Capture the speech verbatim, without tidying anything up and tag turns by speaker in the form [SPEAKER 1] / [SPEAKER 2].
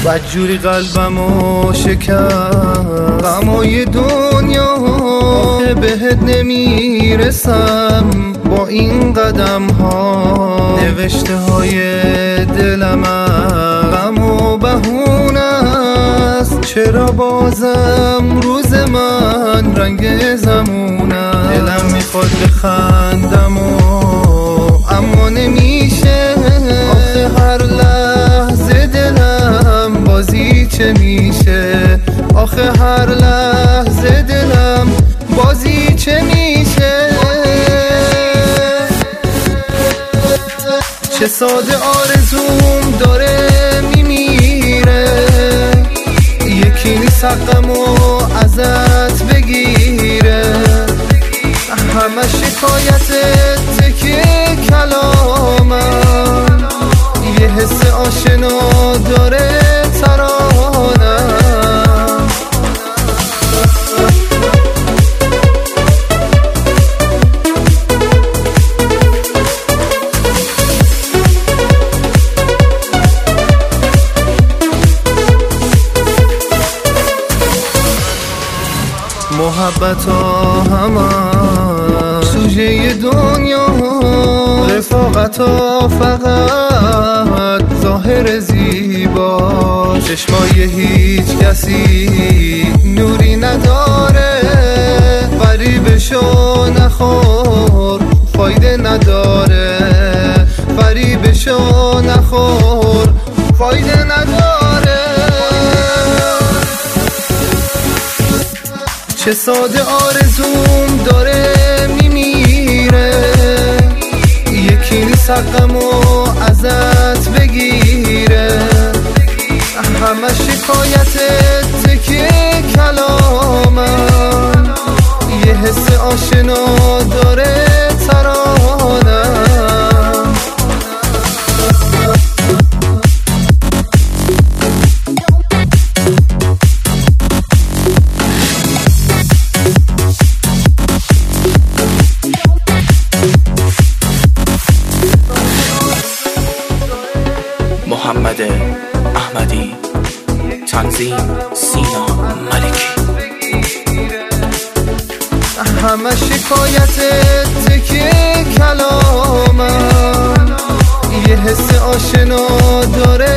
[SPEAKER 1] بدجوری قلبمو شکست، غمای دنیا آخه بهت نمیرسم با این قدم ها. نوشته های دلم غم و بهونه است، چرا بازم روز من رنگ زمونه. دلم میخواد بخندم و اما نمیشه، آخه هر لحظه دلم بازی چه میشه، آخه هر لحظه دلم بازی چه میشه. چه ساده آرزوم داره میمیره، یکی نیست حقمو ازت بگیره. همه شکایتت که کلامم یه حس آشنا داره ترانم. محبت ها همه سوژه دنیا، رفاقت ها فقط ظاهر زیبا. چشمای هیچ کسی نوری نداره، فریبشو نخور فایده نداره، فریبشو نخور فایده نداره. چه ساده آرزوم داره میمیره، یکی نیست حقمو ازت بگیره. همه شکایتت که کلامم یه حس آشنا داره ترانم.
[SPEAKER 2] محمد احمدی، تنظیم سینا ملکی.
[SPEAKER 1] همه شکایتت که کلامم یه حس آشنا داره